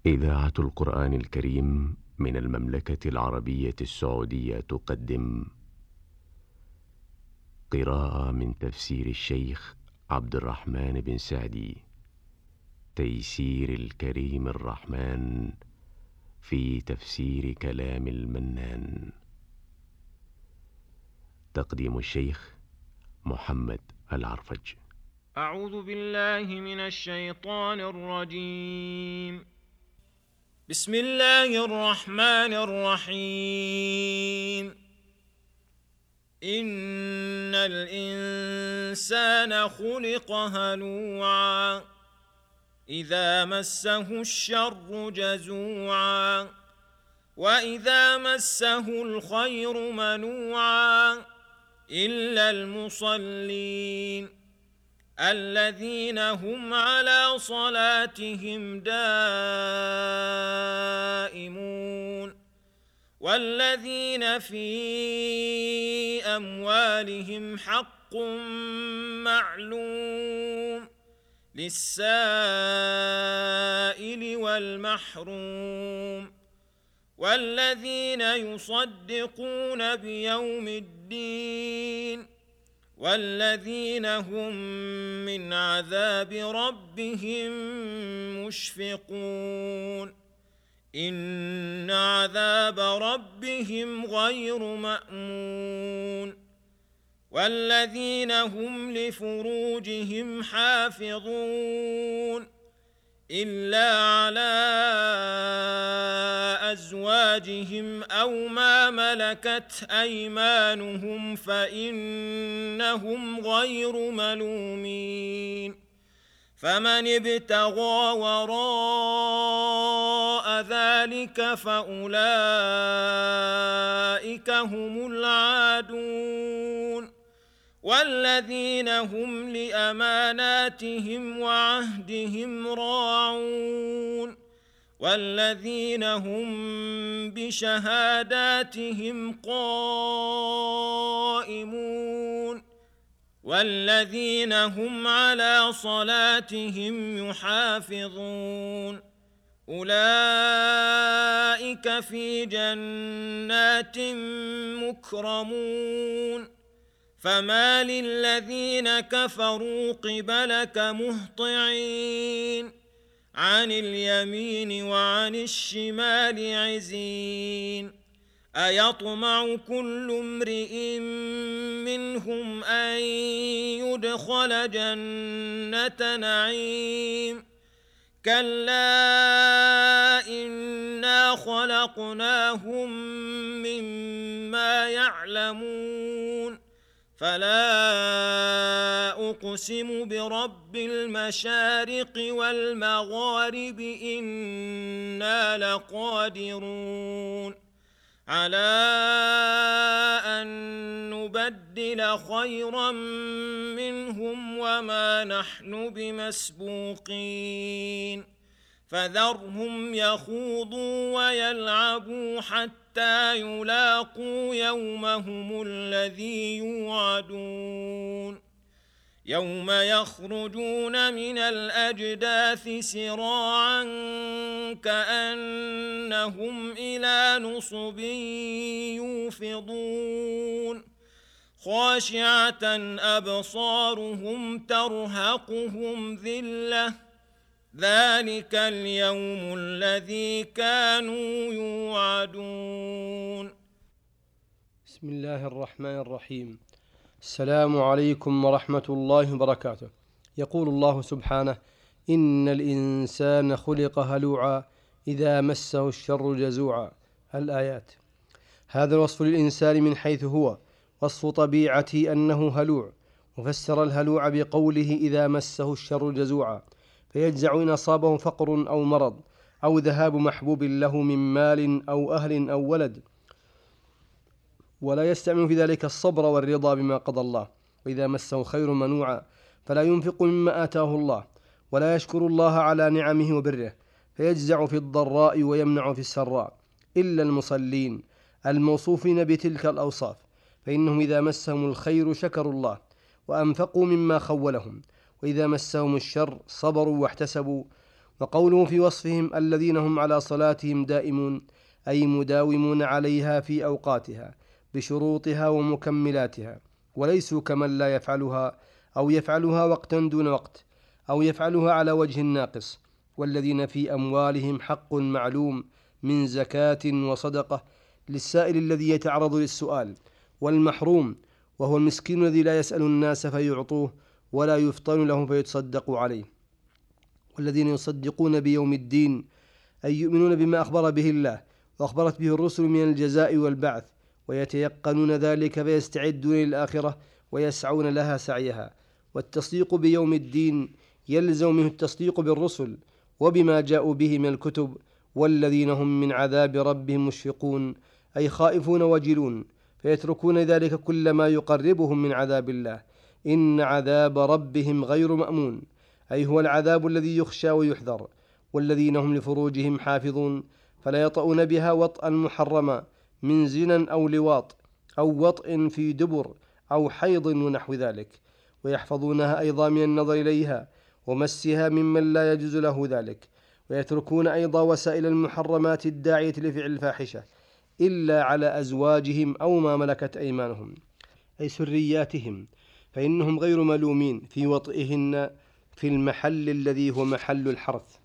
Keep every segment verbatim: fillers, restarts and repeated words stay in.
إذاعة القرآن الكريم من المملكة العربية السعودية تقدم قراءة من تفسير الشيخ عبد الرحمن بن سعدي، تيسير الكريم الرحمن في تفسير كلام المنان. تقديم الشيخ محمد العرفج. أعوذ بالله من الشيطان الرجيم. بسم الله الرحمن الرحيم. إن الإنسان خلق هلوعا إذا مسه الشر جزوعا وإذا مسه الخير منوعا إلا المصلين الذين هم على صلاتهم دائمون والذين في أموالهم حق معلوم للسائل والمحروم والذين يصدقون بيوم الدين والذين هم من عذاب ربهم مشفقون إن عذاب ربهم غير مأمون والذين هم لفروجهم حافظون إلا على أزواجهم أو ما ملكت أيمانهم فإنهم غير ملومين فمن ابتغى وراء ذلك فأولئك هم العادون والذين هم لأماناتهم وعهدهم راعون والذين هم بشهاداتهم قائمون والذين هم على صلاتهم يحافظون أولئك في جنات مكرمون فما للذين كفروا قبلك مهطعين عن اليمين وعن الشمال عزين أيطمع كل امرئ منهم أن يدخل جنة نعيم كلا إنا خلقناهم مما يعلمون فلا أقسم برب المشارق والمغارب إنا لقادرون على أن نبدل خيرا منهم وما نحن بمسبوقين فذرهم يخوضوا ويلعبوا حتى يلاقوا يومهم الذي يوعدون يوم يخرجون من الأجداث سراعا كأنهم إلى نصب يوفضون خاشعة أبصارهم ترهقهم ذلة ذلك اليوم الذي كانوا يوعدون. بسم الله الرحمن الرحيم. السلام عليكم ورحمة الله وبركاته. يقول الله سبحانه: إن الإنسان خلق هلوعا إذا مسه الشر جزوعا. الآيات. هذا الوصف للإنسان من حيث هو وصف طبيعته أنه هلوع، وفسر الهلوع بقوله إذا مسه الشر جزوعا، فيجزع إن أصابه فقر أو مرض أو ذهاب محبوب له من مال أو أهل أو ولد، ولا يستعمل في ذلك الصبر والرضا بما قضى الله. وإذا مسه خير منوعا، فلا ينفق مما آتاه الله ولا يشكر الله على نعمه وبره، فيجزع في الضراء ويمنع في السراء. إلا المصلين الموصوفين بتلك الأوصاف، فإنهم إذا مسهم الخير شكروا الله وأنفقوا مما خولهم، وإذا مسهم الشر صبروا واحتسبوا وقوله في وصفهم الذين هم على صلاتهم دائمون أي مداومون عليها في أوقاتها بشروطها ومكملاتها، وليسوا كمن لا يفعلها أو يفعلها وقتا دون وقت أو يفعلها على وجه ناقص. والذين في أموالهم حق معلوم من زكاة وصدقة للسائل الذي يتعرض للسؤال، والمحروم وهو المسكين الذي لا يسأل الناس فيعطوه ولا يفطن لهم فيتصدقوا عليه. والذين يصدقون بيوم الدين أي يؤمنون بما أخبر به الله وأخبرت به الرسل من الجزاء والبعث، ويتيقنون ذلك فيستعدون للآخرة ويسعون لها سعيها. والتصديق بيوم الدين يلزم منه التصديق بالرسل وبما جاءوا به من الكتب. والذين هم من عذاب ربهم مشفقون أي خائفون وجلون، فيتركون ذلك كل ما يقربهم من عذاب الله. إن عذاب ربهم غير مأمون أي هو العذاب الذي يخشى ويحذر. والذين هم لفروجهم حافظون فلا يطؤون بها وطئا محرما من زنا أو لواط أو وطئ في دبر أو حيض ونحو ذلك، ويحفظونها أيضا من النظر إليها ومسها ممن لا يجوز له ذلك. ويتركون أيضا وسائل المحرمات الداعية لفعل الفاحشة إلا على أزواجهم أو ما ملكت أيمانهم أي سرياتهم، فإنهم غير ملومين في وطئهن في المحل الذي هو محل الحرث.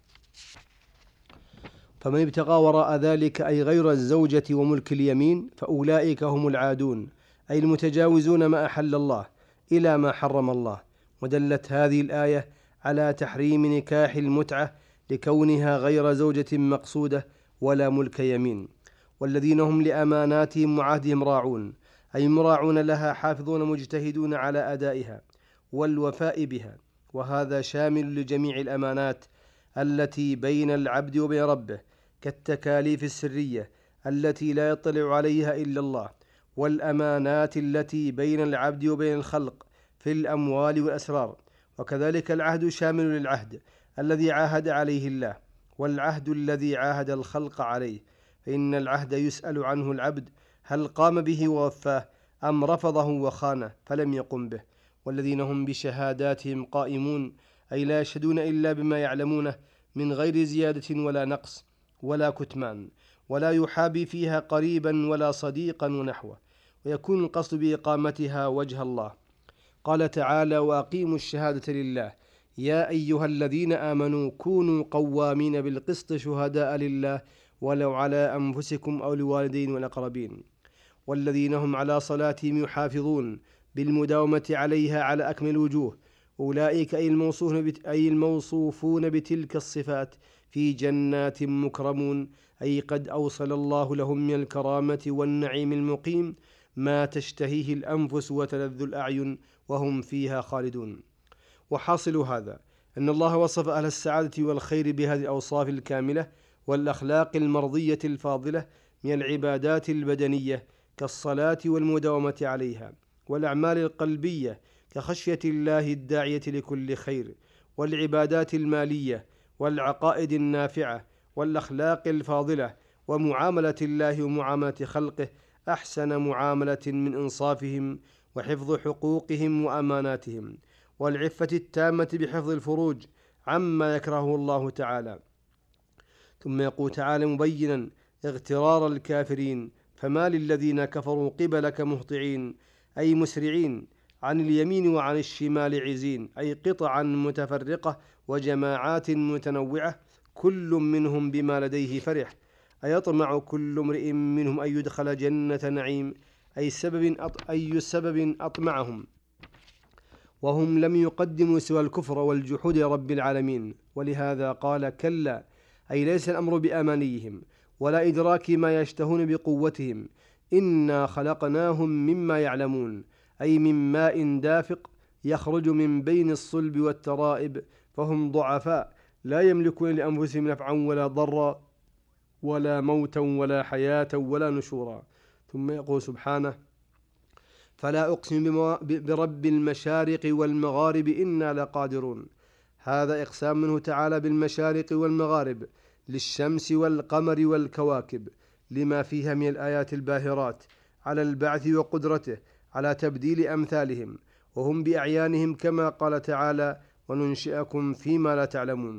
فمن ابتغى وراء ذلك أي غير الزوجة وملك اليمين فأولئك هم العادون أي المتجاوزون ما أحل الله إلى ما حرم الله. ودلت هذه الآية على تحريم نكاح المتعة لكونها غير زوجة مقصودة ولا ملك يمين. والذين هم لأماناتهم وعهدهم راعون أي مراعون لها حافظون مجتهدون على أدائها والوفاء بها. وهذا شامل لجميع الأمانات التي بين العبد وبين ربه كالتكاليف السرية التي لا يطلع عليها إلا الله، والأمانات التي بين العبد وبين الخلق في الأموال والأسرار. وكذلك العهد شامل للعهد الذي عاهد عليه الله والعهد الذي عاهد الخلق عليه، فإن العهد يسأل عنه العبد هل قام به ووفاه أم رفضه وخانه فلم يقم به. والذين هم بشهاداتهم قائمون أي لا يشهدون إلا بما يعلمونه من غير زيادة ولا نقص ولا كتمان، ولا يحابي فيها قريبا ولا صديقا ونحوه، ويكون القصد بإقامتها وجه الله. قال تعالى وأقيموا الشهادة لله يا أيها الذين آمنوا كونوا قوامين بالقسط شهداء لله ولو على أنفسكم أو الوالدين والأقربين. والذين هم على صلاتهم يحافظون بالمداومة عليها على أكمل الوجوه أولئك أي الموصوفون, بت... أي الموصوفون بتلك الصفات في جنات مكرمون أي قد أوصل الله لهم من الكرامة والنعيم المقيم ما تشتهيه الأنفس وتلذ الأعين وهم فيها خالدون. وحاصل هذا أن الله وصف أهل السعادة والخير بهذه الأوصاف الكاملة والأخلاق المرضية الفاضلة من العبادات البدنية كالصلاة والمداومة عليها، والأعمال القلبية كخشية الله الداعية لكل خير، والعبادات المالية والعقائد النافعة والأخلاق الفاضلة، ومعاملة الله ومعاملة خلقه أحسن معاملة من إنصافهم وحفظ حقوقهم وأماناتهم، والعفة التامة بحفظ الفروج عما يكرهه الله تعالى. ثم يقول تعالى مبينا اغترار الكافرين فما للذين كفروا قبلك مهطعين أي مسرعين عن اليمين وعن الشمال عزين أي قطعا متفرقة وجماعات متنوعة كل منهم بما لديه فرح أيطمع كل امرئ منهم أن يدخل جنة نعيم أي سبب أط... أي سبب أطمعهم وهم لم يقدموا سوى الكفر والجحود لرب العالمين. ولهذا قال كلا أي ليس الأمر بأمانيهم ولا إدراك ما يشتهون بقوتهم، إنا خلقناهم مما يعلمون أي من ماء دافق يخرج من بين الصلب والترائب، فهم ضعفاء لا يملكون لأنفسهم نفعا ولا ضرا ولا موتا ولا حياة ولا نشورا. ثم يقول سبحانه فلا أقسم برب المشارق والمغارب إنا لقادرون. هذا إقسام منه تعالى بالمشارق والمغارب للشمس والقمر والكواكب لما فيها من الآيات الباهرات على البعث وقدرته على تبديل أمثالهم وهم بأعيانهم كما قال تعالى وننشئكم فيما لا تعلمون.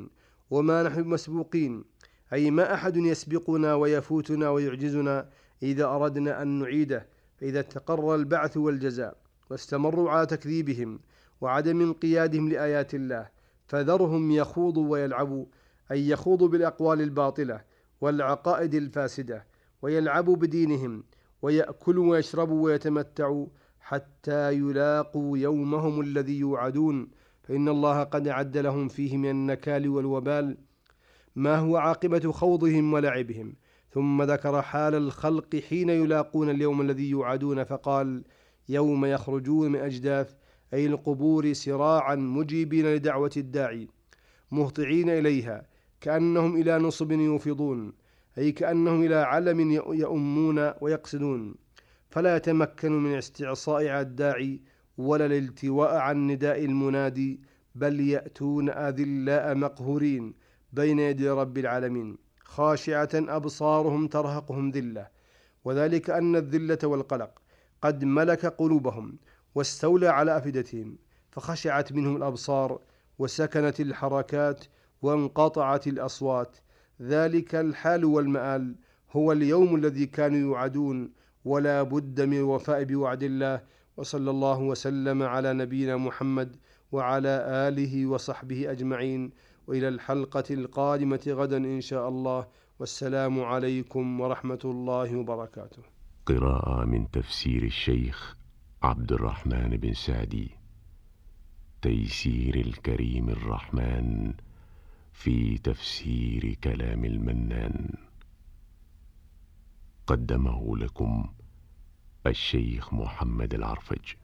وما نحن مسبوقين، أي ما أحد يسبقنا ويفوتنا ويعجزنا إذا أردنا أن نعيده، فإذا تقرر البعث والجزاء واستمروا على تكذيبهم وعدم انقيادهم لآيات الله فذرهم يخوضوا ويلعبوا، أي يخوضوا بالأقوال الباطلة والعقائد الفاسدة ويلعبوا بدينهم ويأكلوا ويشربوا ويتمتعوا حتى يلاقوا يومهم الذي يوعدون، فإن الله قد أعد لهم فيه من النكال والوبال ما هو عاقبة خوضهم ولعبهم. ثم ذكر حال الخلق حين يلاقون اليوم الذي يوعدون فقال: يوم يخرجون من أجداث أي القبور سراعا مجيبين لدعوة الداعي مهطعين إليها كأنهم إلى نصب يوفضون، أي كأنهم إلى علم يؤمون ويقصدون، فلا يتمكنوا من استعصاء على الداعي ولا الالتواء عن نداء المنادي، بل يأتون أذلاء مقهورين بين يدي رب العالمين خاشعة أبصارهم ترهقهم ذلة، وذلك أن الذلة والقلق قد ملك قلوبهم واستولى على أفئدتهم، فخشعت منهم الأبصار وسكنت الحركات وانقطعت الأصوات. ذلك الحال والمآل هو اليوم الذي كانوا يوعدون، ولا بد من الوفاء بوعد الله. وصلى الله وسلم على نبينا محمد وعلى آله وصحبه أجمعين، وإلى الحلقة القادمة غدا إن شاء الله، والسلام عليكم ورحمة الله وبركاته. قراءة من تفسير الشيخ عبد الرحمن بن سعدي، تيسير الكريم الرحمن في تفسير كلام المنان، قدمه لكم الشيخ محمد العرفج.